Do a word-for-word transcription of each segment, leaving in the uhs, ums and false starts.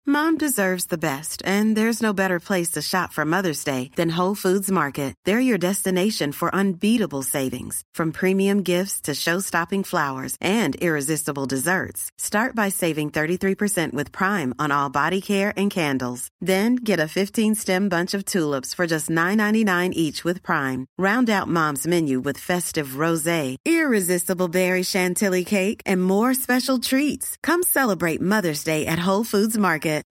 Mom deserves the best, and there's no better place to shop for Mother's Day than Whole Foods Market. They're your destination for unbeatable savings, from premium gifts to show-stopping flowers and irresistible desserts. Start by saving thirty-three percent with Prime on all body care and candles. Then get a fifteen-stem bunch of tulips for just nine ninety-nine each with Prime. Round out Mom's menu with festive rosé, irresistible berry chantilly cake, and more special treats. Come celebrate Mother's Day at Whole Foods Market.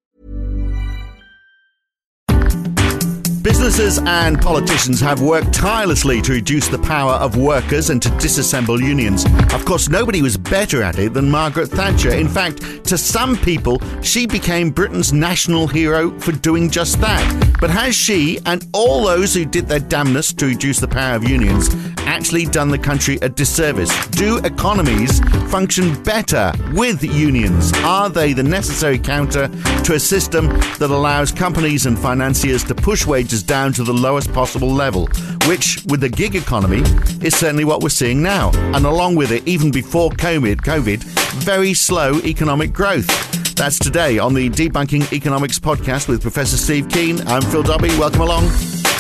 Businesses and politicians have worked tirelessly to reduce the power of workers and to disassemble unions. Of course, nobody was better at it than Margaret Thatcher. In fact, to some people, she became Britain's national hero for doing just that. But has she, and all those who did their damnness to reduce the power of unions, actually done the country a disservice? Do economies function better with unions? Are they the necessary counter to a system that allows companies and financiers to push wages down to the lowest possible level, which, with the gig economy, is certainly what we're seeing now? And along with it, even before COVID, COVID, very slow economic growth. That's today on the Debunking Economics podcast with Professor Steve Keen. I'm Phil Dobbie. Welcome along.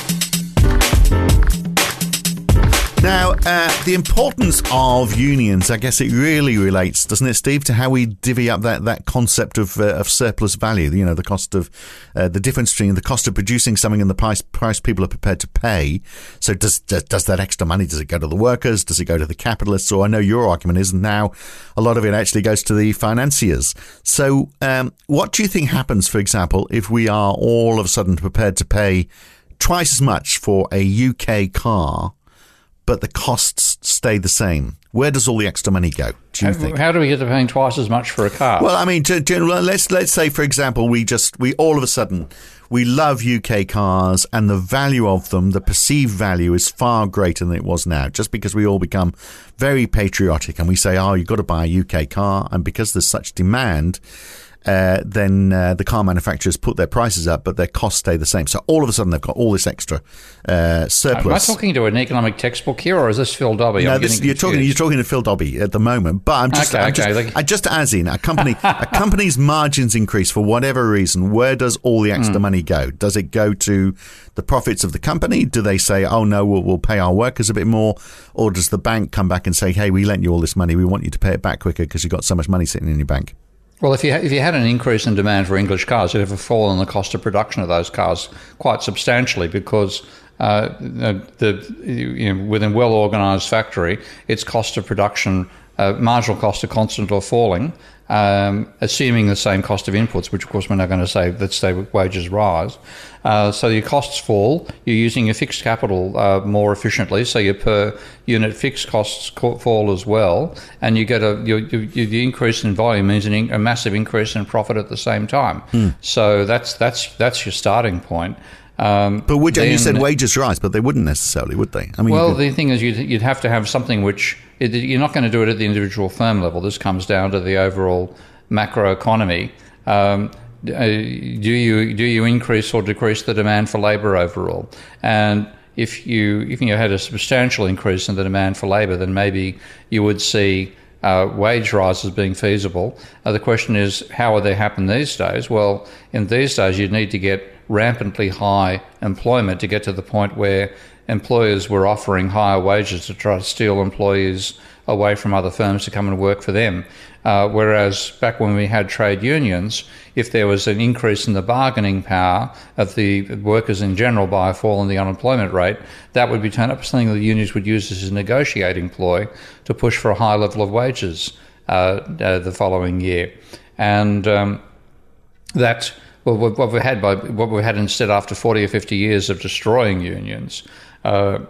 Now, uh, the importance of unions, I guess it really relates, doesn't it, Steve, to how we divvy up that, that concept of uh, of surplus value, you know, the cost of, uh, the difference between the cost of producing something and the price price people are prepared to pay. So does, does does that extra money, does it go to the workers? Does it go to the capitalists? Or I know your argument is now a lot of it actually goes to the financiers. So um, what do you think happens, for example, if we are all of a sudden prepared to pay twice as much for a U K car, but the costs stay the same? Where does all the extra money go, do you how, think? How do we get to paying twice as much for a car? Well, I mean, to, to, let's let's say, for example, we just, we all of a sudden, we love U K cars and the value of them, the perceived value is far greater than it was now, just because we all become very patriotic and we say, oh, you've got to buy a U K car. And because there's such demand, Uh, then uh, the car manufacturers put their prices up, but their costs stay the same. So all of a sudden, they've got all this extra uh, surplus. Am I talking to an economic textbook here, or is this Phil Dobbie? No, I'm this, you're talking. You're talking to Phil Dobbie at the moment. But I'm just, okay, I'm okay. just, Like, I just as in a company, a company's margins increase for whatever reason. Where does all the extra mm. money go? Does it go to the profits of the company? Do they say, oh no, we'll, we'll pay our workers a bit more, or does the bank come back and say, hey, we lent you all this money, we want you to pay it back quicker because you've got so much money sitting in your bank? Well, if you if you had an increase in demand for English cars, you'd have a fall in the cost of production of those cars quite substantially, because uh, the you know, within well organised factory, its cost of production, uh, marginal cost of constant or falling, um, assuming the same cost of inputs, which of course we're not going to say, let's say wages rise. Uh, so your costs fall, you're using your fixed capital uh, more efficiently, so your per unit fixed costs fall as well, and you get a your, your, the increase in volume means an in, a massive increase in profit at the same time. Mm. So that's that's that's your starting point. Um, but would then, you said wages rise, but they wouldn't necessarily, would they? I mean, well, could... the thing is, you'd, you'd have to have something which it, you're not going to do it at the individual firm level. This comes down to the overall macroeconomy. Um, uh, do you do you increase or decrease the demand for labour overall? And if you if you had a substantial increase in the demand for labour, then maybe you would see uh, wage rises being feasible. Uh, the question is, how would they happen these days? Well, in these days, you'd need to get rampantly high employment to get to the point where employers were offering higher wages to try to steal employees away from other firms to come and work for them. Uh, whereas back when we had trade unions, if there was an increase in the bargaining power of the workers in general by a fall in the unemployment rate, that would be turned up something the unions would use as a negotiating ploy to push for a high level of wages uh, uh, the following year. And um, that... Well, what we had by what we had instead after forty or fifty years of destroying unions, uh,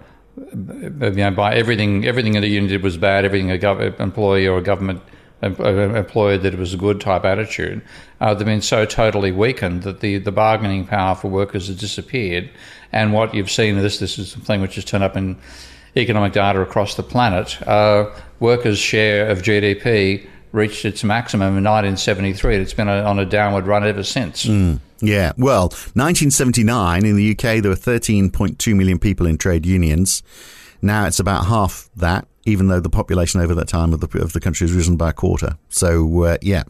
you know, by everything everything that a union did was bad, everything a gov- employee or a government employer did was a good type attitude. Uh, they've been so totally weakened that the, the bargaining power for workers has disappeared. And what you've seen, this this is something which has turned up in economic data across the planet. Uh, workers' share of G D P reached its maximum in nineteen seventy-three. It's been a, on a downward run ever since. Mm, yeah. Well, nineteen seventy-nine, in the U K, there were thirteen point two million people in trade unions. Now it's about half that, even though the population over that time of the, of the country has risen by a quarter. So, uh, yeah,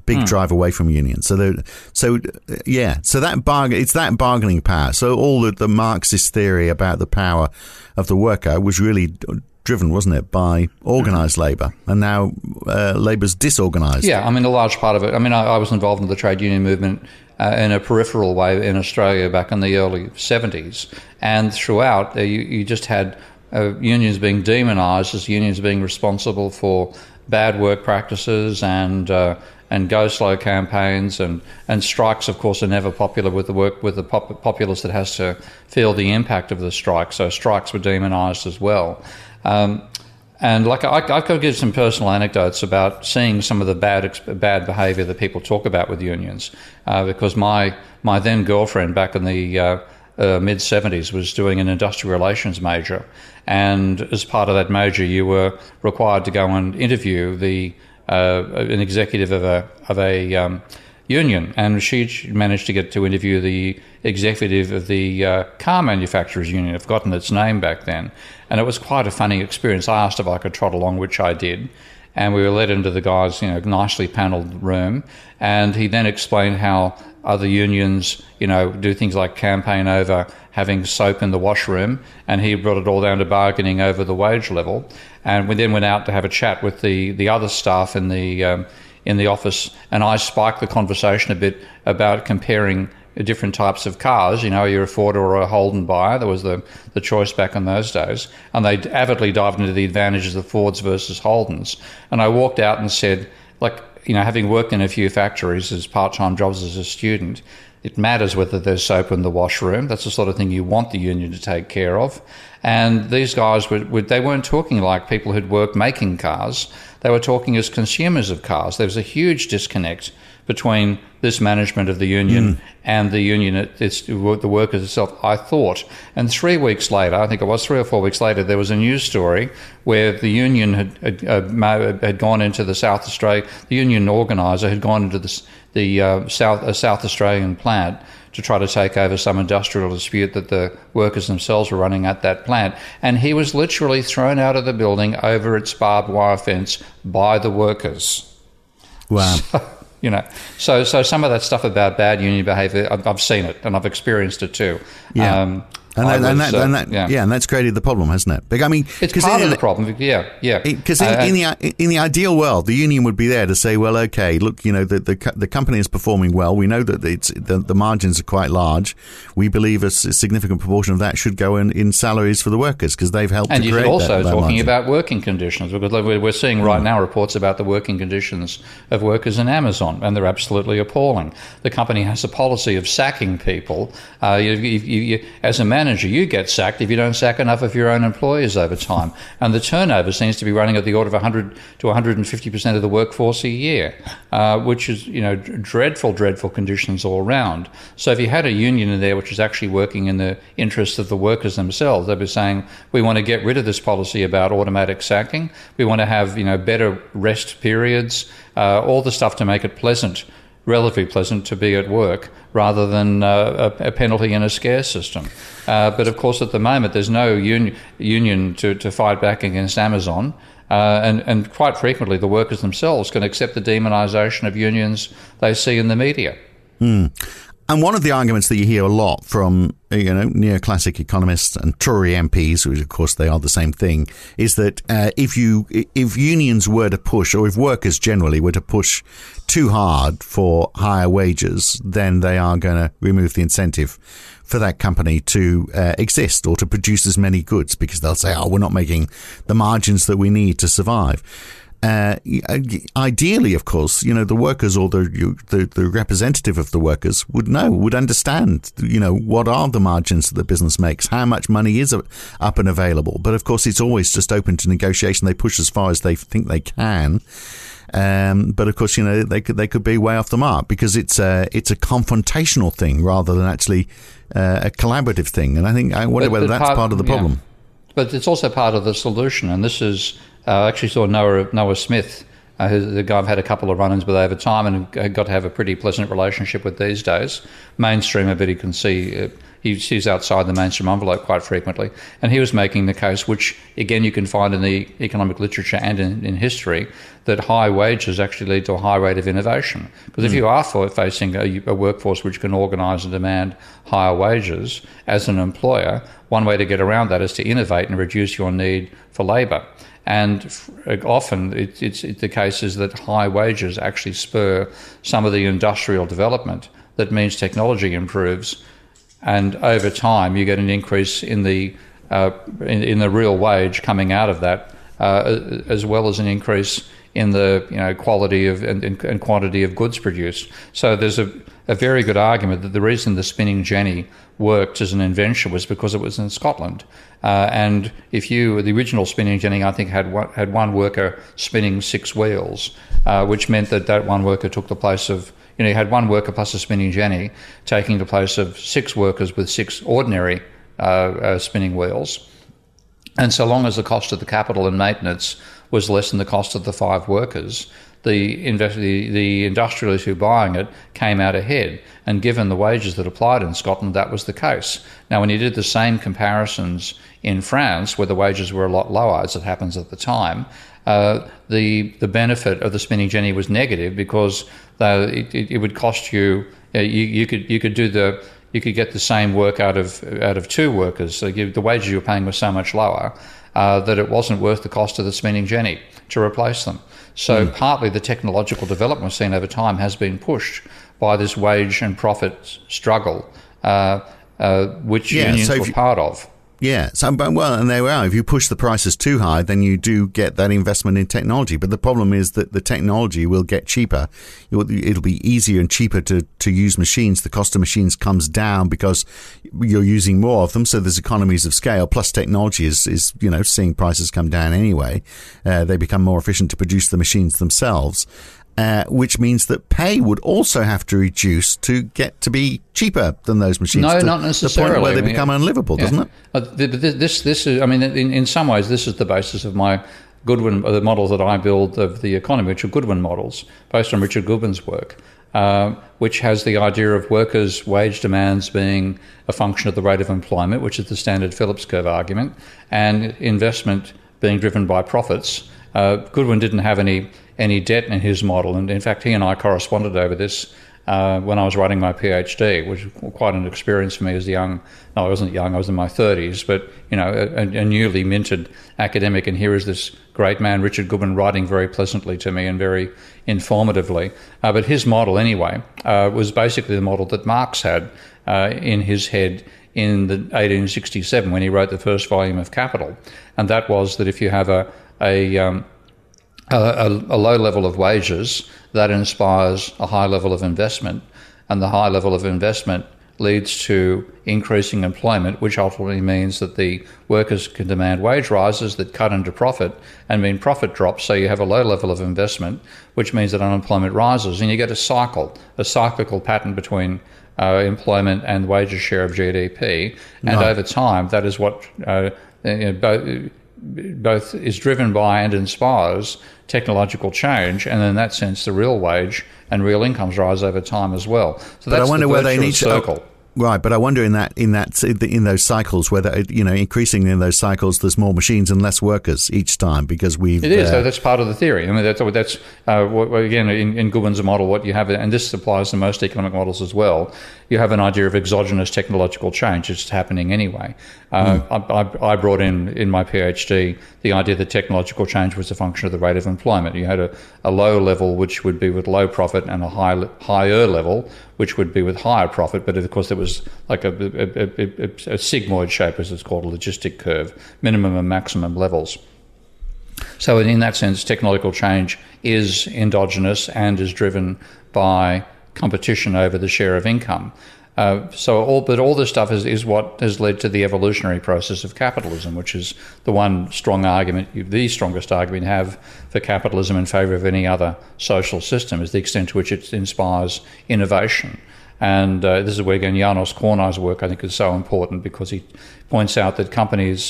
big mm. drive away from unions. So, so yeah, so that bargain, it's that bargaining power. So all the, the Marxist theory about the power of the worker was really driven, wasn't it, by organised mm-hmm. labour, and now uh, labour's disorganised. Yeah, I mean, a large part of it. I mean, I, I was involved in the trade union movement uh, in a peripheral way in Australia back in the early seventies, and throughout, uh, you, you just had uh, unions being demonised as unions being responsible for bad work practices and uh, and go slow campaigns, and, and strikes, of course, are never popular with the work with the pop- populace that has to feel the impact of the strike. So strikes were demonised as well. Um, and like I, I could give some personal anecdotes about seeing some of the bad bad behaviour that people talk about with unions, uh, because my my then girlfriend back in the uh, uh, mid seventies was doing an industrial relations major, and as part of that major, you were required to go and interview the uh, an executive of a of a um, union, and she managed to get to interview the executive of the uh, car manufacturers union. I've forgotten its name back then, and it was quite a funny experience. I asked if I could trot along, which I did, and we were led into the guy's, you know, nicely panelled room, and he then explained how other unions, you know, do things like campaign over having soap in the washroom, and he brought it all down to bargaining over the wage level. And we then went out to have a chat with the, the other staff in the um, in the office, and I spiked the conversation a bit about comparing different types of cars. You know, you're a Ford or a Holden buyer. There was the, the choice back in those days. And they avidly dived into the advantages of Fords versus Holdens. And I walked out and said, like, you know, having worked in a few factories as part-time jobs as a student, it matters whether there's soap in the washroom. That's the sort of thing you want the union to take care of. And these guys, were, were, they weren't talking like people who'd worked making cars. They were talking as consumers of cars. There was a huge disconnect between this management of the union mm. and the union, it's the workers itself, I thought. And three weeks later, I think it was three or four weeks later, there was a news story where the union had had, uh, had gone into the South Australia, the union organiser had gone into the, the uh, South uh, South Australian plant to try to take over some industrial dispute that the workers themselves were running at that plant. And he was literally thrown out of the building over its barbed wire fence by the workers. Wow. So, you know, so so some of that stuff about bad union behaviour, I've, I've seen it and I've experienced it too. Yeah. Um, And, that, was, and, that, uh, and that, yeah. yeah, and that's created the problem, hasn't it? But, I mean, it's part in, of the problem. Yeah, yeah. Because in, uh, in the in the ideal world, the union would be there to say, well, okay, look, you know, the the, the company is performing well. We know that it's the, the margins are quite large. We believe a significant proportion of that should go in, in salaries for the workers because they've helped and to create you're also that, that talking margin. about working conditions, because we're seeing right now reports about the working conditions of workers in Amazon, and they're absolutely appalling. The company has a policy of sacking people. Uh, you, you, you, as a manager, you get sacked if you don't sack enough of your own employees over time. And the turnover seems to be running at the order of one hundred to one hundred fifty percent of the workforce a year, uh, which is, you know, dreadful, dreadful conditions all around. So if you had a union in there which is actually working in the interests of the workers themselves, they'd be saying, we want to get rid of this policy about automatic sacking. We want to have, you know, better rest periods, uh, all the stuff to make it pleasant, relatively pleasant to be at work, rather than uh, a, a penalty and a scare system. Uh, but of course, at the moment, there's no un- union to, to fight back against Amazon. Uh, and, and quite frequently, the workers themselves can accept the demonisation of unions they see in the media. Mm. And one of the arguments that you hear a lot from, you know, neoclassic economists and Tory M Ps, which of course they are the same thing, is that uh, if you if unions were to push, or if workers generally were to push too hard for higher wages, then they are going to remove the incentive for that company to uh, exist or to produce as many goods, because they'll say, oh, we're not making the margins that we need to survive. Uh, ideally, of course, you know, the workers or the, the the representative of the workers would know, would understand, you know, what are the margins that the business makes, how much money is up and available. But of course, it's always just open to negotiation. They push as far as they think they can. Um, but of course, you know, they could they could be way off the mark because it's a it's a confrontational thing rather than actually uh, a collaborative thing. And I think I wonder but, whether but that's part, part of the problem. Yeah. But it's also part of the solution. And this is. Uh, I actually saw Noah, Noah Smith, uh, who's the guy I've had a couple of run-ins with over time and got to have a pretty pleasant relationship with these days. Mainstreamer, but he can see uh, he sees outside the mainstream envelope quite frequently. And he was making the case, which again you can find in the economic literature and in, in history, that high wages actually lead to a high rate of innovation. Because mm. if you are for facing a, a workforce which can organise and demand higher wages as an employer, one way to get around that is to innovate and reduce your need for labour. And often it, it's it, the case is that high wages actually spur some of the industrial development that means technology improves, and over time you get an increase in the uh, in, in the real wage coming out of that, uh, as well as an increase in the you know quality of and, and quantity of goods produced. So there's a, a very good argument that the reason the spinning jenny worked as an invention was because it was in Scotland. Uh, and if you, the original spinning jenny, I think, had one, had one worker spinning six wheels, uh, which meant that that one worker took the place of, you know, you had one worker plus a spinning jenny taking the place of six workers with six ordinary uh, uh, spinning wheels. And so long as the cost of the capital and maintenance was less than the cost of the five workers, the, invest- the, the industrialists who were buying it came out ahead. And given the wages that applied in Scotland, that was the case. Now, when you did the same comparisons in France, where the wages were a lot lower, as it happens at the time, uh, the the benefit of the spinning jenny was negative, because uh, it, it, it would cost you, uh, you you could you could do the you could get the same work out of out of two workers. So you, the wages you were paying were so much lower uh, that it wasn't worth the cost of the spinning jenny to replace them. So mm. partly the technological development we've seen over time has been pushed by this wage and profit struggle, uh, uh, which yeah, unions so were you, part of. Yeah, so, well, and there we are. If you push the prices too high, then you do get that investment in technology. But the problem is that the technology will get cheaper. It'll be easier and cheaper to, to use machines. The cost of machines comes down because you're using more of them, so there's economies of scale. Plus, technology is, is you know, seeing prices come down anyway. Uh, they become more efficient to produce the machines themselves. Uh, which means that pay would also have to reduce to get to be cheaper than those machines. No, to not necessarily. The point where they I mean, become unlivable, yeah. doesn't it? Uh, this, this is. I mean, in, in some ways, this is the basis of my Goodwin, the models that I build of the economy, which are Goodwin models, based on Richard Goodwin's work, uh, which has the idea of workers' wage demands being a function of the rate of employment, which is the standard Phillips curve argument, and investment being driven by profits. Uh, Goodwin didn't have any any debt in his model, and in fact he and I corresponded over this uh, when I was writing my PhD, which was quite an experience for me as a young, no I wasn't young, I was in my thirties, but you know, a, a newly minted academic, and here is this great man, Richard Goodwin, writing very pleasantly to me and very informatively. Uh, but his model anyway uh, was basically the model that Marx had uh, in his head in the eighteen sixty-seven when he wrote the first volume of Capital, and that was that if you have a a um, A, a low level of wages, that inspires a high level of investment, and the high level of investment leads to increasing employment, which ultimately means that the workers can demand wage rises that cut into profit and mean profit drops, so you have a low level of investment, which means that unemployment rises, and you get a cycle, a cyclical pattern between uh, employment and wages share of G D P, and no. over time that is what uh, you know, both both is driven by and inspires technological change, and in that sense the real wage and real incomes rise over time as well. So but that's I wonder the where they need circle. to. Right, but I wonder in that in that in those cycles whether, you know, increasingly in those cycles there's more machines and less workers each time because we've. It is. Uh, that's part of the theory. I mean, that's that's uh, what, again in, in Goodwin's model. What you have, and this applies to most economic models as well. You have an idea of exogenous technological change. It's happening anyway. Uh, mm. I, I brought in in my PhD the idea that technological change was a function of the rate of employment. You had a, a low level which would be with low profit, and a high higher level which would be with higher profit. But of course, there was like a, a, a, a, a sigmoid shape, as it's called, a logistic curve, minimum and maximum levels. So in that sense, technological change is endogenous and is driven by competition over the share of income. Uh, so all, but all this stuff is, is what has led to the evolutionary process of capitalism, which is the one strong argument, the strongest argument you have for capitalism in favour of any other social system, is the extent to which it inspires innovation. And uh, this is where, again, Janos Kornai's work, I think, is so important, because he points out that companies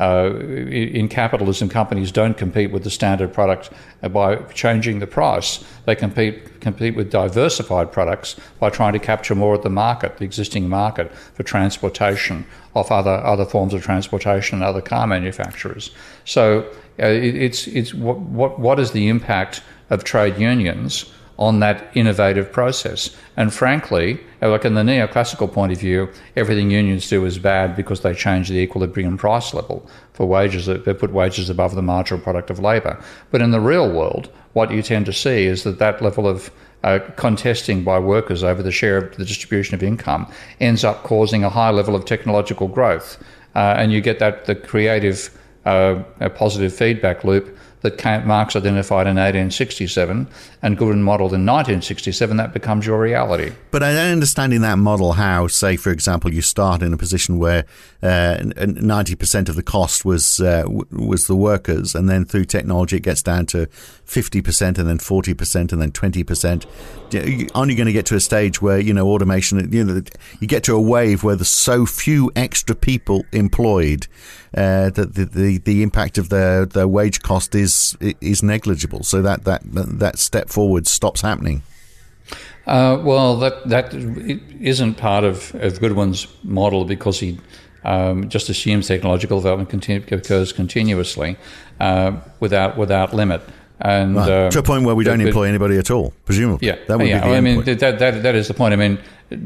Uh, in capitalism, companies don't compete with the standard product by changing the price. They compete compete with diversified products by trying to capture more of the market, the existing market for transportation, of other other forms of transportation and other car manufacturers. So uh, it, it's it's what what what is the impact of trade unions on that innovative process? And frankly, like in the neoclassical point of view, everything unions do is bad because they change the equilibrium price level for wages. They put wages above the marginal product of labour. But in the real world, what you tend to see is that that level of uh, contesting by workers over the share of the distribution of income ends up causing a high level of technological growth. Uh, and you get that the creative uh, a positive feedback loop that Marx identified in eighteen sixty-seven and Goodwin modelled in nineteen sixty-seven. That becomes your reality. But I don't understand in that model how, say, for example, you start in a position where uh, ninety percent of the cost was uh, w- was the workers, and then through technology it gets down to fifty percent and then forty percent and then twenty percent. You're only going to get to a stage where, you know, automation, you know, you get to a wave where there's so few extra people employed uh, that the, the, the impact of their, their wage cost is is negligible. So that, that, that step forward stops happening. Uh, well, that that isn't part of, of Goodwin's model because he um, just assumes technological development continue, occurs continuously uh, without without limit. And right. uh, to a point where we don't but, employ anybody at all, presumably. Yeah, that would yeah. be the I mean, point. that that that is the point. I mean,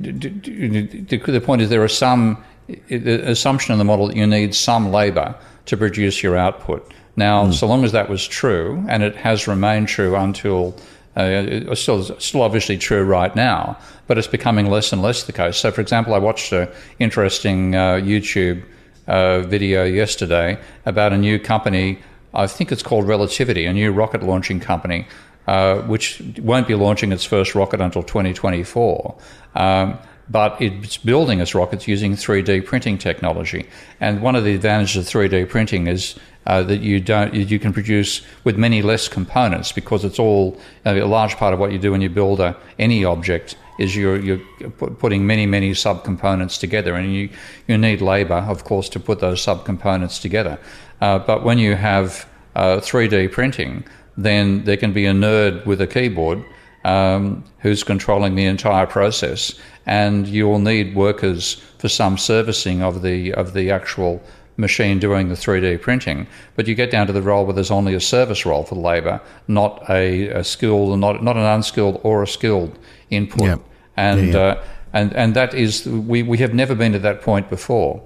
the point is there are some the assumption in the model that you need some labour to produce your output. Now, mm. so long as that was true, and it has remained true until uh, it's still still obviously true right now, but it's becoming less and less the case. So, for example, I watched an interesting uh, YouTube uh, video yesterday about a new company. I think it's called Relativity, a new rocket launching company, uh, which won't be launching its first rocket until twenty twenty-four. Um, but it's building its rockets using three D printing technology. And one of the advantages of three D printing is uh, that you don't you can produce with many less components because it's all uh, a large part of what you do when you build a, any object is you're, you're putting many, many subcomponents together, and you, you need labour, of course, to put those subcomponents together. Uh, but when you have uh, three D printing, then there can be a nerd with a keyboard um, who's controlling the entire process, and you'll need workers for some servicing of the of the actual machine doing the three D printing. But you get down to the role where there's only a service role for labour, not a, a skilled, not not an unskilled or a skilled input. Yeah. And yeah, yeah. Uh, and and that is we, we have never been to that point before.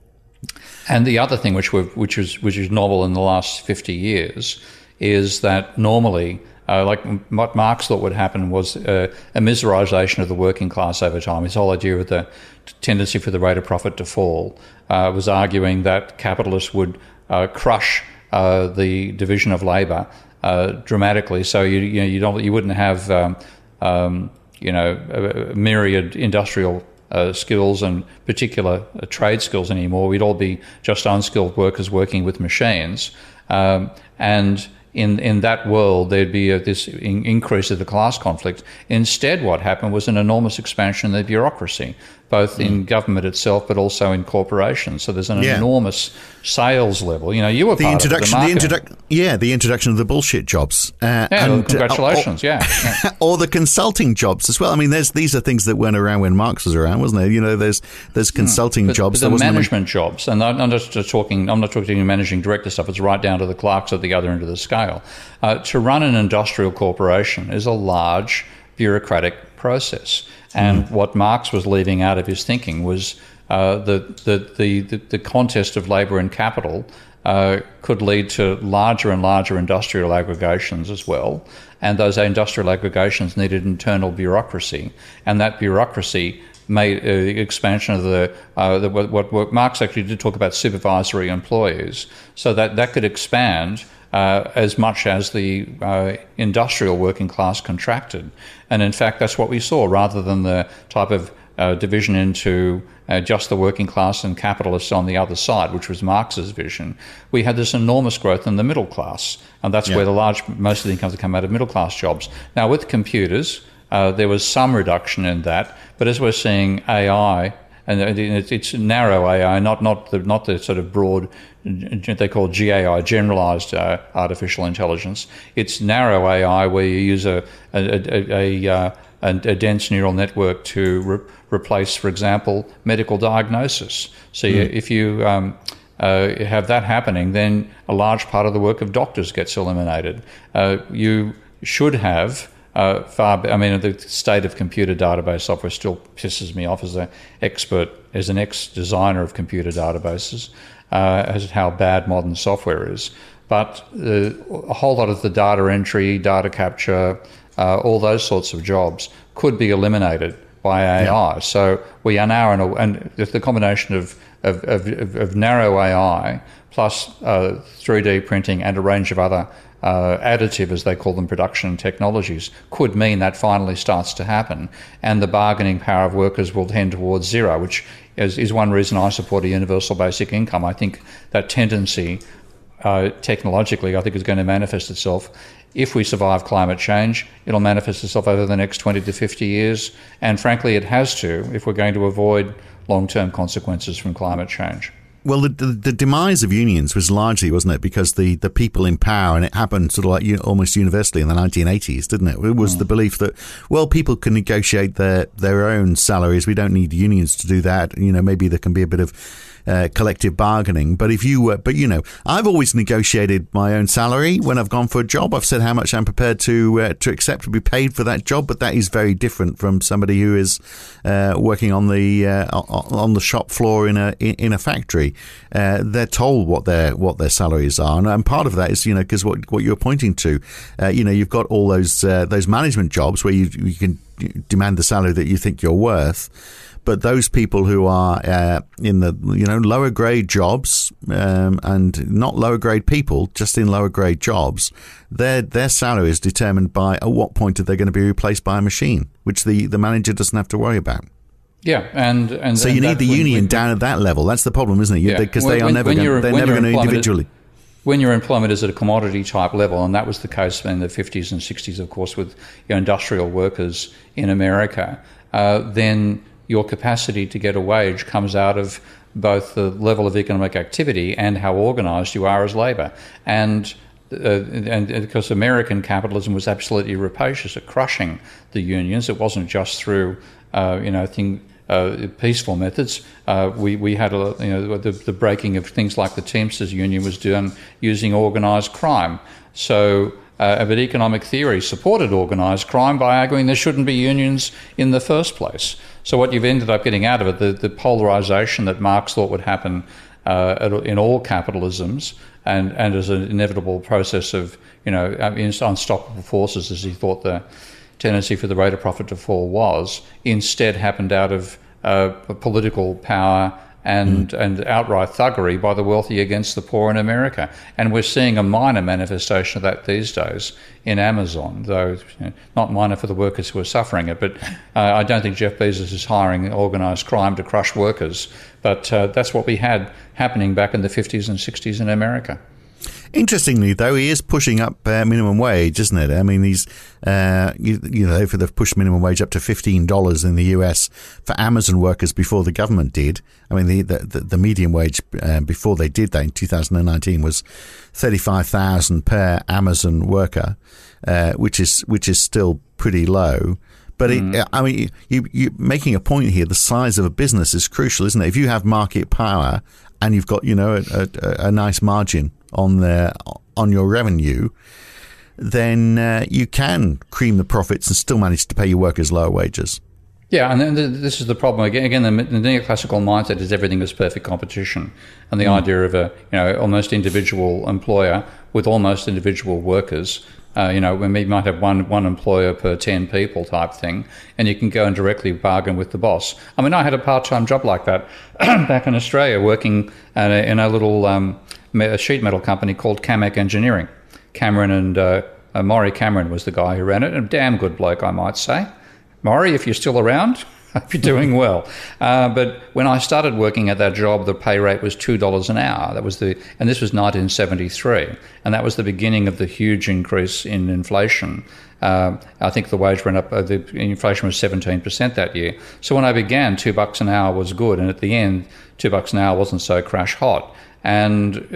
And the other thing which we've, which is which is novel in the last fifty years is that normally, uh, like what Marx thought would happen was uh, a miserization of the working class over time. His whole idea of the tendency for the rate of profit to fall uh, was arguing that capitalists would uh, crush uh, the division of labour uh, dramatically. So you you know you don't you wouldn't have um, um, you know a, a myriad industrial Uh, skills and particular uh, trade skills anymore. We'd all be just unskilled workers working with machines. Um, and in in that world, there'd be a, this in, increase of the class conflict. Instead, what happened was an enormous expansion of the bureaucracy, both mm. in government itself, but also in corporations. So there's an yeah. enormous sales level. You know, you were the part introduction, of the, the introdu- Yeah, the introduction of the bullshit jobs. Uh, yeah, and, well, congratulations, uh, or, yeah. yeah. Or the consulting jobs as well. I mean, there's these are things that weren't around when Marx was around, wasn't there? You know, there's there's consulting hmm. but, jobs. But the there management any- jobs, and I'm not just talking. I'm not talking managing director stuff. It's right down to the clerks at the other end of the scale. Uh, to run an industrial corporation is a large bureaucratic process, and mm. what Marx was leaving out of his thinking was uh, the, the, the the the contest of labour and capital uh, could lead to larger and larger industrial aggregations as well, and those industrial aggregations needed internal bureaucracy, and that bureaucracy made uh, the expansion of the, uh, the what, what Marx actually did talk about supervisory employees, so that that could expand uh, as much as the uh, industrial working class contracted. And in fact, that's what we saw, rather than the type of uh, division into uh, just the working class and capitalists on the other side, which was Marx's vision. We had this enormous growth in the middle class, and that's yeah. where the large most of the incomes have come out of middle class jobs. Now, with computers, Uh, there was some reduction in that, but as we're seeing A I and it's narrow A I, not not the not the sort of broad, they call G A I, generalized uh, artificial intelligence. It's narrow A I where you use a a, a, a, a dense neural network to re- replace, for example, medical diagnosis. So mm. you, if you um, uh, have that happening, then a large part of the work of doctors gets eliminated. Uh, you should have Uh, far, I mean, the state of computer database software still pisses me off as an expert, as an ex-designer of computer databases, uh, as how bad modern software is. But uh, a whole lot of the data entry, data capture, uh, all those sorts of jobs could be eliminated by A I. Yeah. So we are now in a, and the combination of of, of, of narrow A I plus uh, three D printing and a range of other Uh, additive, as they call them, production technologies, could mean that finally starts to happen, and the bargaining power of workers will tend towards zero, which is, is one reason I support a universal basic income. I think that tendency, uh, technologically, I think is going to manifest itself. If we survive climate change, it'll manifest itself over the next twenty to fifty years, and frankly, it has to if we're going to avoid long-term consequences from climate change. Well, the, the the demise of unions was largely, wasn't it, because the, the people in power, and it happened sort of like you know, almost universally in the nineteen eighties, didn't it? It was mm. the belief that, well, people can negotiate their, their own salaries. We don't need unions to do that. You know, maybe there can be a bit of uh, collective bargaining. But if you, uh, but you know, I've always negotiated my own salary when I've gone for a job. I've said how much I'm prepared to uh, to accept to be paid for that job. But that is very different from somebody who is uh, working on the uh, on the shop floor in a in a factory. Uh, they're told what their what their salaries are, and, and part of that is you know because what what you're pointing to, uh, you know, you've got all those uh, those management jobs where you you can demand the salary that you think you're worth. But those people who are uh, in the you know lower grade jobs um, and not lower grade people, just in lower grade jobs, their their salary is determined by at what point are they going to be replaced by a machine, which the, the manager doesn't have to worry about. Yeah, and and so you need the union when, down at that level. That's the problem, isn't it? Because yeah. they are never going, they're never going to individually. When your employment is at a commodity type level, and that was the case in the fifties and sixties, of course, with your industrial workers in America, uh, then your capacity to get a wage comes out of both the level of economic activity and how organised you are as labour. And uh, and because American capitalism was absolutely rapacious at crushing the unions, it wasn't just through uh, you know thing. Uh, peaceful methods. Uh, we we had a, you know the, the breaking of things like the Teamsters Union was done using organised crime. So, uh, but economic theory supported organised crime by arguing there shouldn't be unions in the first place. So what you've ended up getting out of it, the, the polarisation that Marx thought would happen uh, in all capitalisms, and and as an inevitable process of you know unstoppable forces, as he thought the tendency for the rate of profit to fall was, instead happened out of uh, political power and mm. and outright thuggery by the wealthy against the poor in America. And we're seeing a minor manifestation of that these days in Amazon, though you know, not minor for the workers who are suffering it. But uh, I don't think Jeff Bezos is hiring organised crime to crush workers. But uh, that's what we had happening back in the fifties and sixties in America. Interestingly, though, he is pushing up uh, minimum wage, isn't it? I mean, he's, uh, you, you know, they've pushed minimum wage up to fifteen dollars in the U S for Amazon workers before the government did. I mean, the the, the median wage uh, before they did that in two thousand nineteen was thirty-five thousand dollars per Amazon worker, uh, which is which is still pretty low. But it, mm. I mean, you, you're making a point here. The size of a business is crucial, isn't it? If you have market power and you've got, you know, a, a, a nice margin on the on your revenue, then uh, you can cream the profits and still manage to pay your workers lower wages. Yeah, and then this is the problem. Again, again the, the neoclassical mindset is everything is perfect competition, and the mm. idea of a you know almost individual employer with almost individual workers. Uh, you know, when we might have one one employer per ten people type thing, and you can go and directly bargain with the boss. I mean, I had a part-time job like that back in Australia, working in a, in a little um, a sheet metal company called Camac Engineering. Cameron and uh, uh, Maury Cameron was the guy who ran it, a damn good bloke, I might say. Maury, if you're still around, hope you're doing well. Uh, but when I started working at that job, the pay rate was two dollars an hour. That was the, and this was nineteen seventy-three, and that was the beginning of the huge increase in inflation. Uh, I think the wage went up. Uh, the inflation was seventeen percent that year. So when I began, two bucks an hour was good, and at the end, two bucks an hour wasn't so crash hot. And, uh,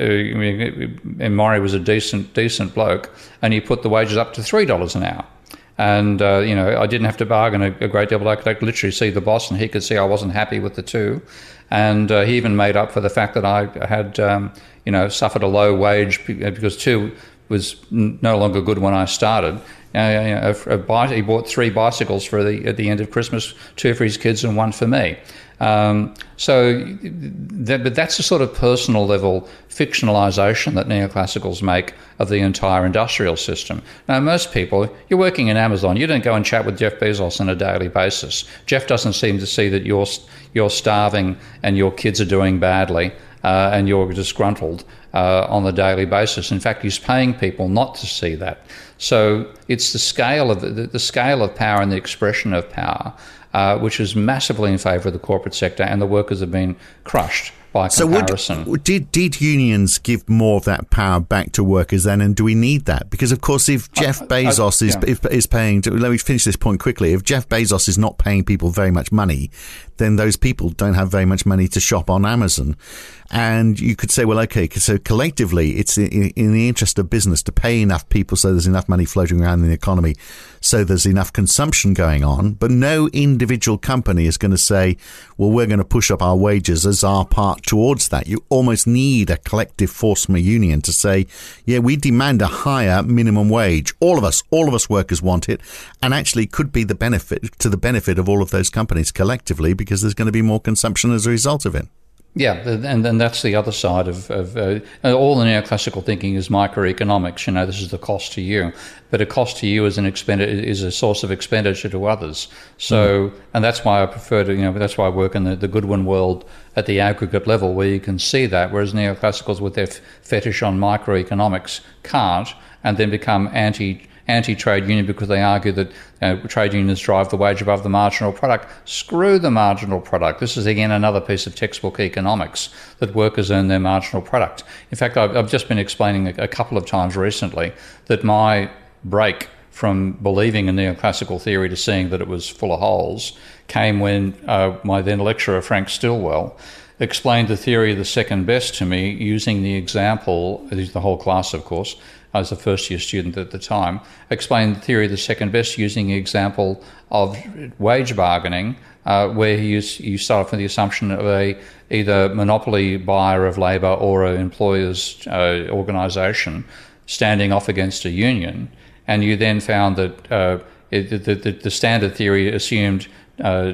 and Maury was a decent, decent bloke, and he put the wages up to three dollars an hour. And, uh, you know, I didn't have to bargain a, a great deal. I could literally see the boss, and he could see I wasn't happy with the two. And uh, he even made up for the fact that I had, um, you know, suffered a low wage because two was no longer good when I started. Uh, you know, a, a bike, he bought three bicycles for the at the end of Christmas, two for his kids and one for me. Um, so, that, but that's the sort of personal level fictionalisation that neoclassicals make of the entire industrial system. Now, most people, you're working in Amazon, you don't go and chat with Jeff Bezos on a daily basis. Jeff doesn't seem to see that you're you're starving and your kids are doing badly uh, and you're disgruntled uh, on a daily basis. In fact, he's paying people not to see that. So it's the scale of the, the scale of power and the expression of power, uh, which is massively in favour of the corporate sector, and the workers have been crushed by comparison. So would, did did unions give more of that power back to workers then, and do we need that? Because of course, if Jeff uh, Bezos uh, yeah. is is paying, to, let me finish this point quickly. If Jeff Bezos is not paying people very much money, then those people don't have very much money to shop on Amazon. And you could say, well, okay, so collectively, it's in, in the interest of business to pay enough people so there's enough money floating around in the economy, so there's enough consumption going on. But no individual company is going to say, well, we're going to push up our wages as our part towards that. You almost need a collective force from a union to say, yeah, we demand a higher minimum wage. All of us, all of us workers want it, and actually could be the benefit to the benefit of all of those companies collectively, because there's going to be more consumption as a result of it. Yeah, and then that's the other side of, of uh, all the neoclassical thinking is microeconomics. You know, this is the cost to you, but a cost to you is an expendi- is a source of expenditure to others. So, mm. and that's why I prefer to, you know, that's why I work in the, the Goodwin world at the aggregate level, where you can see that, whereas neoclassicals with their f- fetish on microeconomics can't, and then become anti. anti-trade union because they argue that uh, trade unions drive the wage above the marginal product. Screw the marginal product. This is, again, another piece of textbook economics, that workers earn their marginal product. In fact, I've, I've just been explaining a, a couple of times recently that my break from believing in neoclassical theory to seeing that it was full of holes came when uh, my then lecturer, Frank Stilwell, explained the theory of the second best to me using the example, the whole class, of course, I was a first-year student at the time, explained the theory of the second best using the example of wage bargaining, uh, where you, you start off with the assumption of a either monopoly buyer of labour or an employer's uh, organisation standing off against a union, and you then found that uh, it, the, the, the standard theory assumed uh,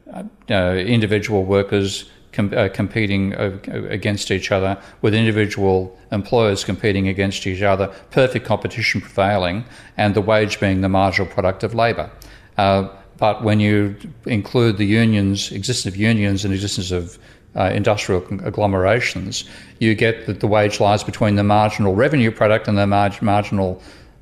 uh, individual workers Com- uh, competing uh, against each other, with individual employers competing against each other, perfect competition prevailing, and the wage being the marginal product of labour. Uh, but when you include the unions, existence of unions and existence of uh, industrial agglomerations, you get that the wage lies between the marginal revenue product and the mar- marginal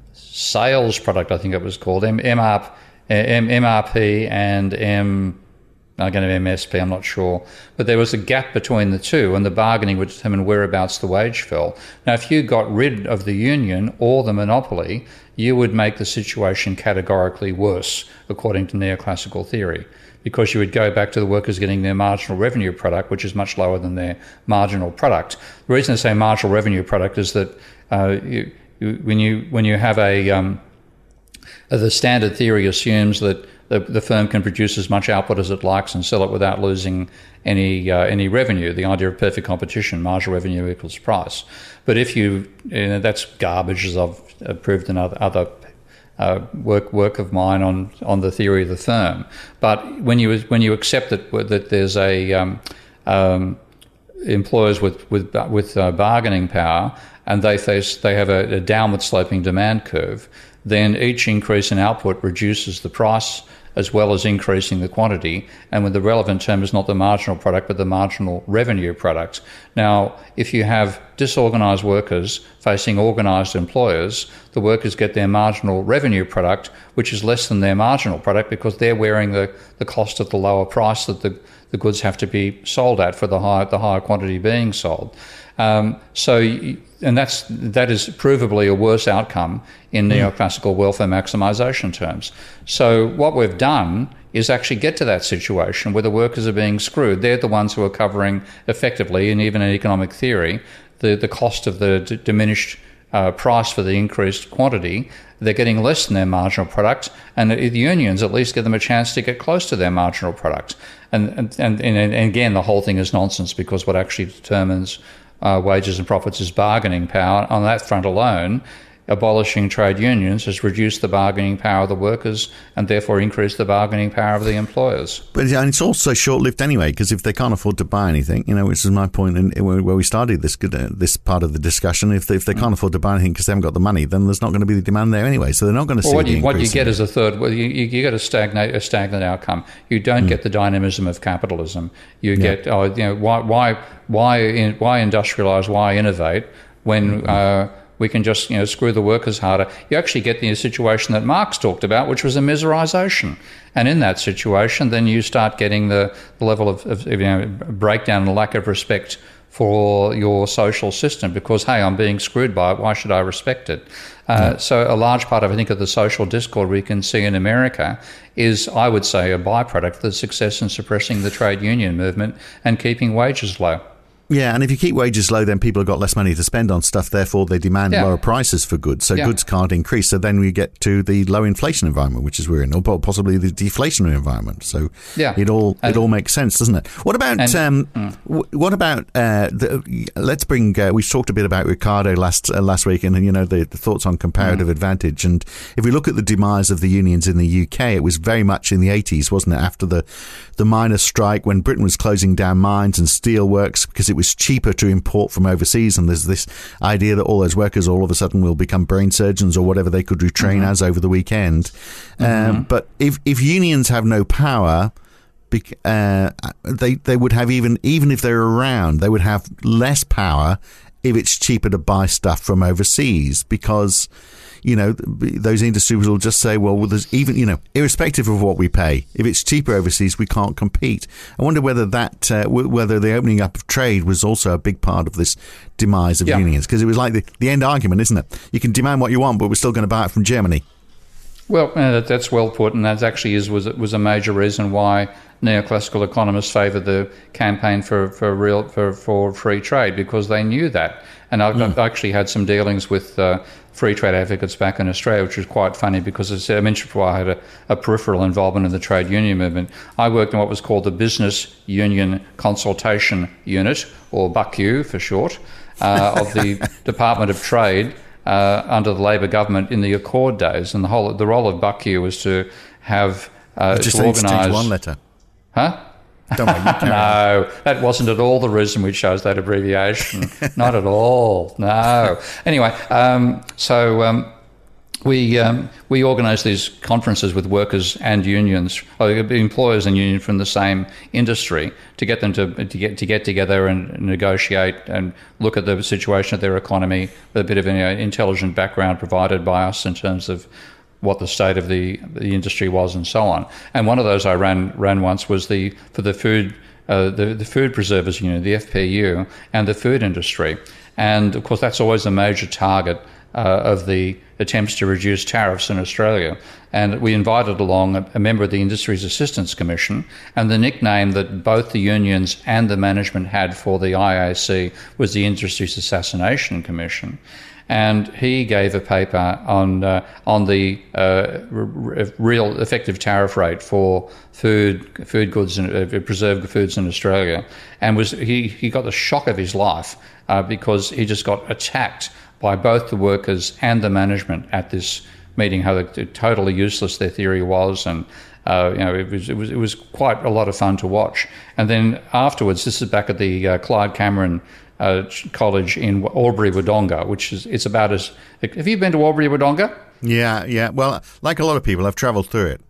sales product, I think it was called, M- MR- M- MRP and M... I'm going to M S P, I'm not sure. But there was a gap between the two, and the bargaining would determine whereabouts the wage fell. Now, if you got rid of the union or the monopoly, you would make the situation categorically worse, according to neoclassical theory, because you would go back to the workers getting their marginal revenue product, which is much lower than their marginal product. The reason I say marginal revenue product is that uh, you, you, when you when you have a... Um, the standard theory assumes that the, the firm can produce as much output as it likes and sell it without losing any uh, any revenue. The idea of perfect competition, marginal revenue equals price. But if you, you know, that's garbage, as I've proved in other, other uh, work work of mine on, on the theory of the firm. But when you when you accept that that there's a um, um, employers with with with uh, bargaining power, and they face they have a, a downward sloping demand curve, then each increase in output reduces the price as well as increasing the quantity. And when the relevant term is not the marginal product, but the marginal revenue product. Now, if you have disorganised workers facing organised employers, the workers get their marginal revenue product, which is less than their marginal product because they're wearing the, the cost of the lower price that the, the goods have to be sold at for the higher, the higher quantity being sold. Um, so, and that's that is provably a worse outcome in neoclassical welfare maximisation terms. So what we've done is actually get to that situation where the workers are being screwed. They're the ones who are covering effectively, and even in economic theory, the, the cost of the d- diminished uh, price for the increased quantity. They're getting less than their marginal product, and the unions at least give them a chance to get close to their marginal product. And, and, and, and again, the whole thing is nonsense because what actually determines Uh, wages and profits is bargaining power. On that front alone, abolishing trade unions has reduced the bargaining power of the workers and therefore increased the bargaining power of the employers. But and it's also short-lived anyway, because if they can't afford to buy anything, you know, which is my point in, in where we started this uh, this part of the discussion, if they, if they can't afford to buy anything because they haven't got the money, then there's not going to be the demand there anyway. So they're not going to well, see what the you, increase. What you get is a third. Well, you, you get a stagnate a stagnant outcome. You don't mm. get the dynamism of capitalism. You yeah. get oh, you know why why why in, why industrialise? Why innovate when mm-hmm. uh, we can just, you know, screw the workers harder? You actually get the situation that Marx talked about, which was a miserisation. And in that situation, then you start getting the, the level of, of you know, breakdown and lack of respect for your social system because, hey, I'm being screwed by it. Why should I respect it? Uh, yeah. So a large part of, I think, of the social discord we can see in America is, I would say, a byproduct of the success in suppressing the trade union movement and keeping wages low. Yeah, and if you keep wages low, then people have got less money to spend on stuff. Therefore, they demand yeah. lower prices for goods. So yeah. goods can't increase. So then we get to the low inflation environment, which is we're in, or possibly the deflationary environment. So yeah. it all and, it all makes sense, doesn't it? What about and, um, mm. w- what about uh, the, let's bring? Uh, we talked a bit about Ricardo last uh, last week, and you know the, the thoughts on comparative mm. advantage. And if we look at the demise of the unions in the U K, it was very much in the eighties, wasn't it? After the the miners' strike, when Britain was closing down mines and steelworks because it was cheaper to import from overseas, and there's this idea that all those workers all of a sudden will become brain surgeons or whatever they could retrain mm-hmm. as over the weekend. Mm-hmm. Um, but if if unions have no power, uh, they they would have even even if they're around, they would have less power if it's cheaper to buy stuff from overseas because, you know, those industries will just say, well, well, there's even, you know, irrespective of what we pay, if it's cheaper overseas, we can't compete. I wonder whether that, uh, w- whether the opening up of trade was also a big part of this demise of yeah. unions, because it was like the, the end argument, isn't it? You can demand what you want, but we're still going to buy it from Germany. Well, uh, that's well put, and that actually is was was a major reason why neoclassical economists favoured the campaign for for real for, for free trade, because they knew that. And I've, mm. I've actually had some dealings with uh, free trade advocates back in Australia, which was quite funny because, as I mentioned before, I had a, a peripheral involvement in the trade union movement. I worked in what was called the Business Union Consultation Unit, or B U C U for short, uh, of the Department of Trade. Uh, under the Labor government in the Accord days, and the whole the role of B U C U was to have uh, just to organise one letter, huh? Don't worry, no, that wasn't at all the reason we chose that abbreviation. Not at all. No. Anyway, um, so um, we um, we organised these conferences with workers and unions, or employers and unions from the same industry, to get them to to get to get together and negotiate and look at the situation of their economy with a bit of an, you know, intelligent background provided by us in terms of what the state of the the industry was and so on. And one of those I ran ran once was the for the food uh, the the food preservers union, the F P U, and the food industry. And of course, that's always a major target uh, of the attempts to reduce tariffs in Australia. And we invited along a, a member of the Industries Assistance Commission, and the nickname that both the unions and the management had for the I A C was the Industries Assassination Commission. And he gave a paper on uh, on the uh, r- real effective tariff rate for food food goods and uh, preserved foods in Australia, and was he, he got the shock of his life uh, because he just got attacked by both the workers and the management at this meeting, how totally useless their theory was, and uh, you know it was it was it was quite a lot of fun to watch. And then afterwards, this is back at the uh, Clyde Cameron uh, College in Albury Wodonga, which is it's about as. Have you been to Albury Wodonga? Yeah, yeah. Well, like a lot of people, I've travelled through it.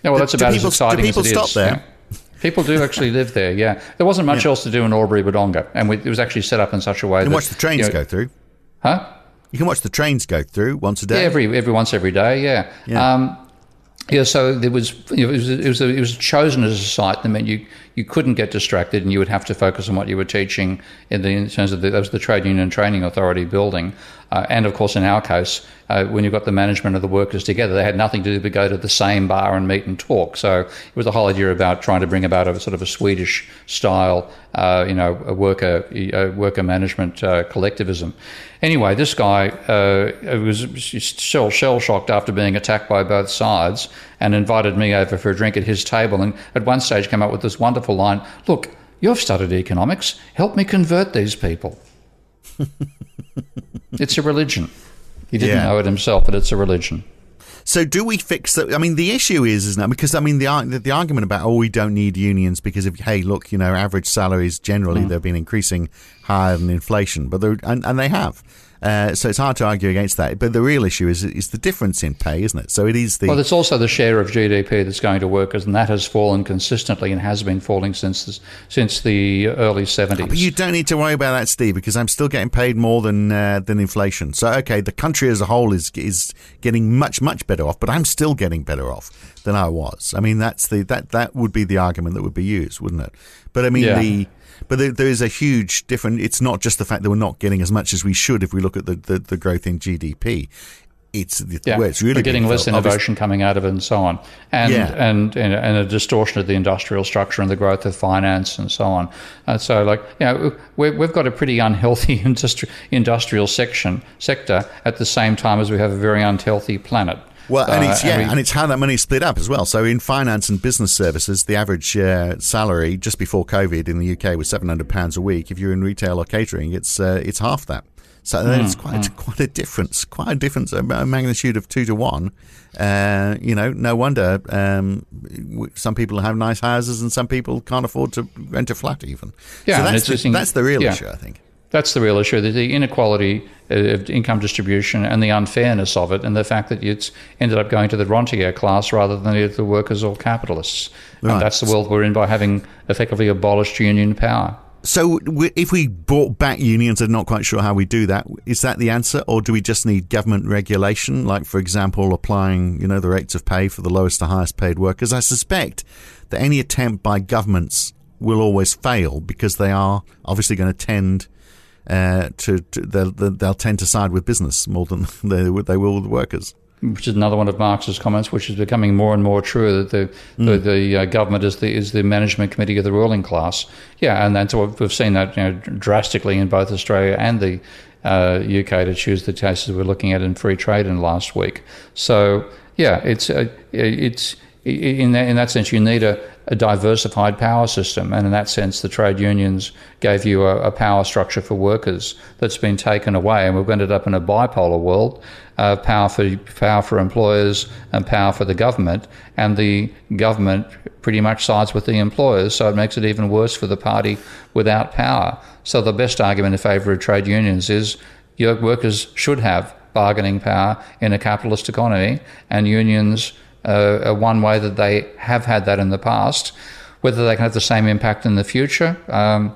Yeah, well, that's do about people, as exciting do people as it stop is. there? Yeah. People do actually live there, yeah. There wasn't much Yeah. else to do in Albury Wodonga, and we, it was actually set up in such a way You can that... watch the trains you know, go through. Huh? You can watch the trains go through once a day. Yeah, every every once every day, yeah. Yeah. Um, yeah, so there was, you know, it was it was it was chosen as a site that meant you, you couldn't get distracted, and you would have to focus on what you were teaching in, the, in terms of the, that was the Trade Union Training Authority building, uh, and of course in our case, uh, when you got the management of the workers together, they had nothing to do but go to the same bar and meet and talk. So it was the whole idea about trying to bring about a sort of a Swedish style, uh, you know, a worker a worker management uh, collectivism. Anyway, this guy uh, was shell shell shocked after being attacked by both sides, and invited me over for a drink at his table. And at one stage, came up with this wonderful line: "Look, you've studied economics. Help me convert these people." It's a religion. He didn't Yeah. know it himself, but it's a religion. So do we fix that? I mean, the issue is, isn't it? Because, I mean, the, the the argument about, oh, we don't need unions because, of, hey, look, you know, average salaries generally, mm. they've been increasing higher than inflation, but they're, and, and they have. Uh, so it's hard to argue against that. But the real issue is is the difference in pay, isn't it? So it is the... Well, it's also the share of G D P that's going to workers, and that has fallen consistently and has been falling since the, since the early seventies. Oh, but you don't need to worry about that, Steve, because I'm still getting paid more than uh, than inflation. So, okay, the country as a whole is is getting much, much better off, but I'm still getting better off than I was. I mean, that's the that, that would be the argument that would be used, wouldn't it? But, I mean, yeah. the... But there, there is a huge difference. It's not just the fact that we're not getting as much as we should if we look at the, the, the growth in G D P. It's, yeah. where it's really we're getting less felt, innovation obviously. coming out of it and so on. And, yeah. and, and and a distortion of the industrial structure and the growth of finance and so on. And so, like, you know, we've, we've got a pretty unhealthy industri- industrial section sector at the same time as we have a very unhealthy planet. Well, and it's uh, yeah, and, we, and it's how that money's split up as well. So in finance and business services, the average uh, salary just before COVID in the U K was seven hundred pounds a week. If you're in retail or catering, it's uh, it's half that. So mm, it's quite mm. quite a difference, quite a difference, a magnitude of two to one. Uh, you know, no wonder um, some people have nice houses and some people can't afford to rent a flat even. Yeah, so that's, and it's the, just, that's the real yeah. issue, I think. That's the real issue, the inequality of income distribution and the unfairness of it, and the fact that it's ended up going to the rentier class rather than either the workers or capitalists. Right. And that's the world we're in by having effectively abolished union power. So if we brought back unions, I'm not quite sure how we do that. Is that the answer, or do we just need government regulation, like, for example, applying, you know, the rates of pay for the lowest to highest paid workers? I suspect that any attempt by governments will always fail because they are obviously going to tend uh, to, to they'll, they'll tend to side with business more than they, they will with the workers. Which is another one of Marx's comments, which is becoming more and more true, that the mm. the, the uh, government is the is the management committee of the ruling class. Yeah, and that's what we've seen that, you know, drastically in both Australia and the uh, U K, to choose the cases we're looking at in free trade in last week. So yeah, it's uh, it's in that, in that sense you need a, a diversified power system, and in that sense the trade unions gave you a, a power structure for workers that's been taken away, and we've ended up in a bipolar world. Uh, power for power for employers and power for the government, and the government pretty much sides with the employers, so it makes it even worse for the party without power. So the best argument in favour of trade unions is your workers should have bargaining power in a capitalist economy, and unions uh, are one way that they have had that in the past. Whether they can have the same impact in the future, um,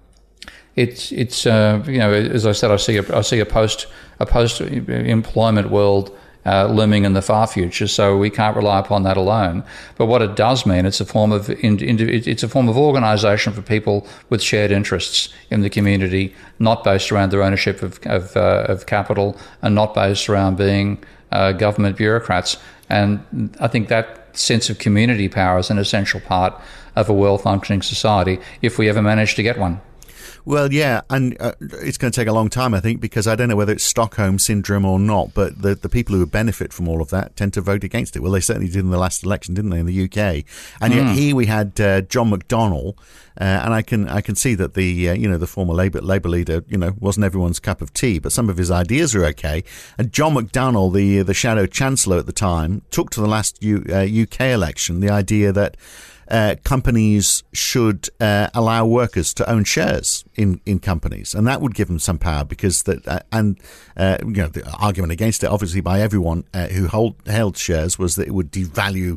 It's it's uh, you know, as I said, I see a I see a post a post employment world uh, looming in the far future. So we can't rely upon that alone. But what it does mean, it's a form of in, in, it's a form of organisation for people with shared interests in the community, not based around their ownership of of, uh, of capital, and not based around being uh, government bureaucrats. And I think that sense of community power is an essential part of a well-functioning society, if we ever manage to get one. Well, yeah, and uh, it's going to take a long time, I think, because I don't know whether it's Stockholm Syndrome or not, but the, the people who benefit from all of that tend to vote against it. Well, they certainly did in the last election, didn't they, in the U K? And yet mm. here we had uh, John McDonnell, uh, and I can I can see that the uh, you know the former Labour Labour leader, you know, wasn't everyone's cup of tea, but some of his ideas are okay. And John McDonnell, the the Shadow Chancellor at the time, took to the last U, uh, U K election the idea that Uh, companies should uh, allow workers to own shares in, in companies, and that would give them some power because that uh, and uh, you know the argument against it, obviously by everyone uh, who hold, held shares, was that it would devalue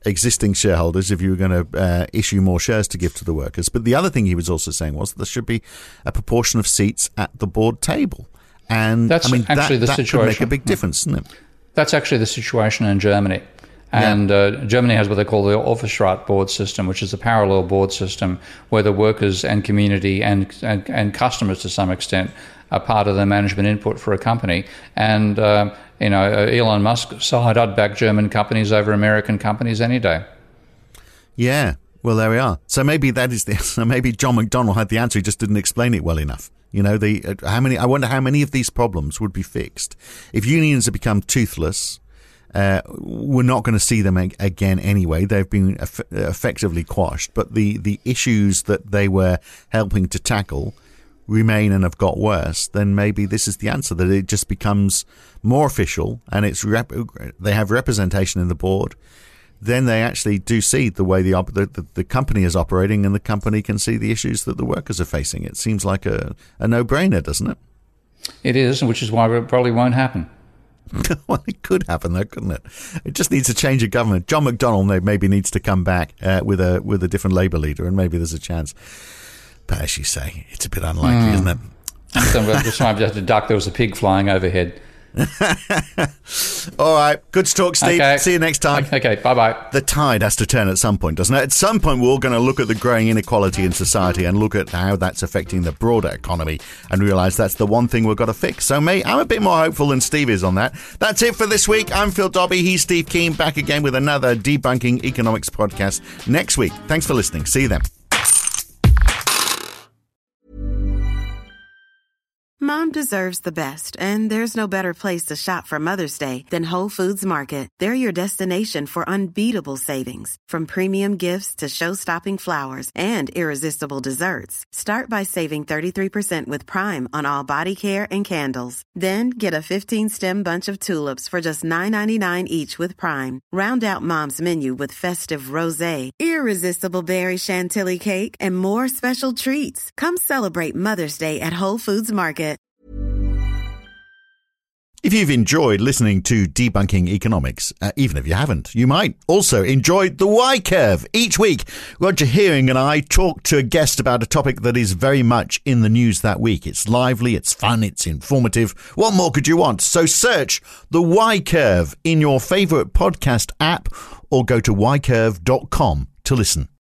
existing shareholders if you were going to uh, issue more shares to give to the workers. But the other thing he was also saying was that there should be a proportion of seats at the board table. And that's I mean, actually that, the that situation. could make a big difference, isn't it? That's actually the situation in Germany. And yeah. uh, Germany has what they call the Aufsichtsrat board system, which is a parallel board system where the workers and community and, and, and customers to some extent are part of the management input for a company. And, uh, you know, Elon Musk side, I'd back German companies over American companies any day. Yeah, well, there we are. So maybe that is the so maybe John McDonnell had the answer, he just didn't explain it well enough. You know, the uh, how many? I wonder how many of these problems would be fixed if unions have become toothless. Uh, we're not going to see them ag- again anyway. They've been eff- effectively quashed, but the, the issues that they were helping to tackle remain and have got worse. Then maybe this is the answer, that it just becomes more official and it's rep- they have representation in the board. Then they actually do see the way the, op- the the company is operating, and the company can see the issues that the workers are facing. It seems like a, a no-brainer, doesn't it? It is, which is why it probably won't happen. Well, it could happen, though, couldn't it? It just needs a change of government. John McDonnell maybe needs to come back uh, with a with a different Labour leader, and maybe there's a chance. But as you say, it's a bit unlikely, mm. isn't it? So this time I had to duck. There was a pig flying overhead. All right, good to talk, Steve. Okay. See you next time. Okay, bye-bye. The tide has to turn at some point, doesn't it? At some point, we're all going to look at the growing inequality in society and look at how that's affecting the broader economy and realise that's the one thing we've got to fix. So, mate, I'm a bit more hopeful than Steve is on that. That's it for this week. I'm Phil Dobby. He's Steve Keen, back again with another Debunking Economics podcast next week. Thanks for listening. See you then. Mom deserves the best, and there's no better place to shop for Mother's Day than Whole Foods Market. They're your destination for unbeatable savings, from premium gifts to show-stopping flowers and irresistible desserts. Start by saving thirty-three percent with Prime on all body care and candles. Then get a fifteen-stem bunch of tulips for just nine ninety-nine each with Prime. Round out Mom's menu with festive rosé, irresistible berry chantilly cake, and more special treats. Come celebrate Mother's Day at Whole Foods Market. If you've enjoyed listening to Debunking Economics, uh, even if you haven't, you might also enjoy The Y-Curve. Each week, Roger Hearing and I talk to a guest about a topic that is very much in the news that week. It's lively, it's fun, it's informative. What more could you want? So search The Y-Curve in your favourite podcast app or go to y curve dot com to listen.